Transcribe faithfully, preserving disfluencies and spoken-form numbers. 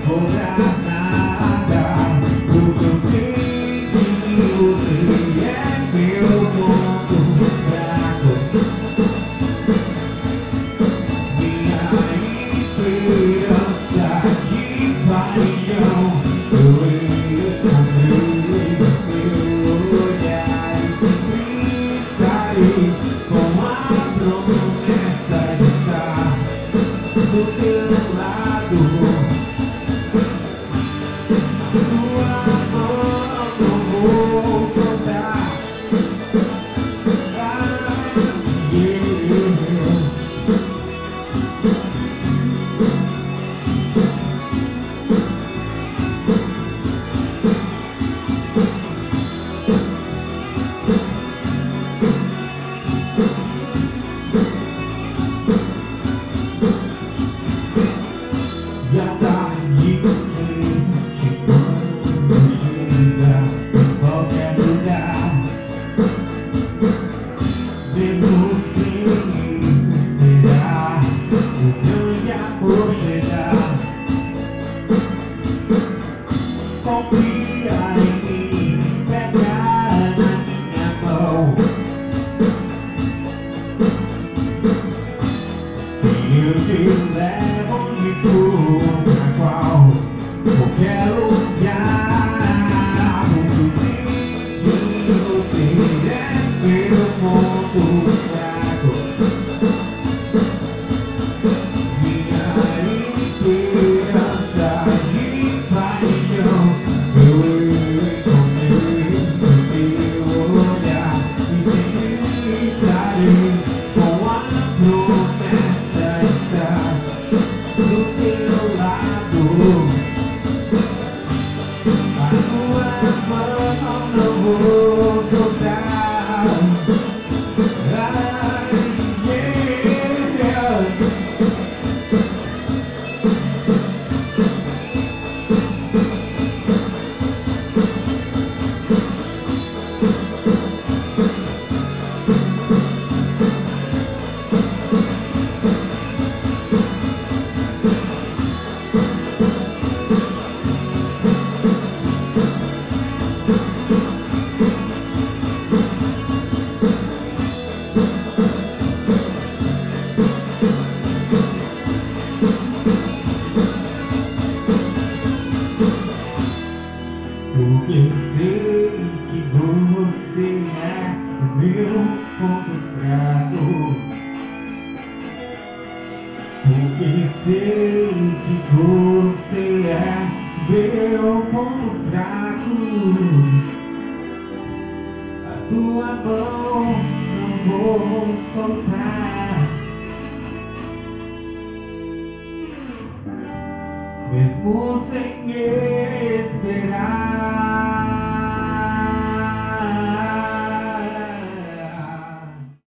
vou pra nada, porque eu sei que você é meu ponto fraco, minha esperança de paixão. Eu encontrei teu olhar e sempre estarei com a promessa de estar do teu lado. Tua mão não vou soltar. Ah, yeah. E a tarde quente quando chega em qualquer lugar, mesmo sem esperar o grande amor chegar. Confia em mim, pega na minha mão, que eu te levo onde for, pra qual, qualquer lugar. Porque sei que você é meu ponto fraco, minha esperança de paixão. Eu encontrei no teu olhar e sempre estarei com a promessa de estar do teu lado. A tua mão não vou soltar. Ai, yeah. Porque eu sei que você é o meu ponto fraco, porque sei que você é meu ponto fraco. A tua mão não vou soltar, mesmo sem esperar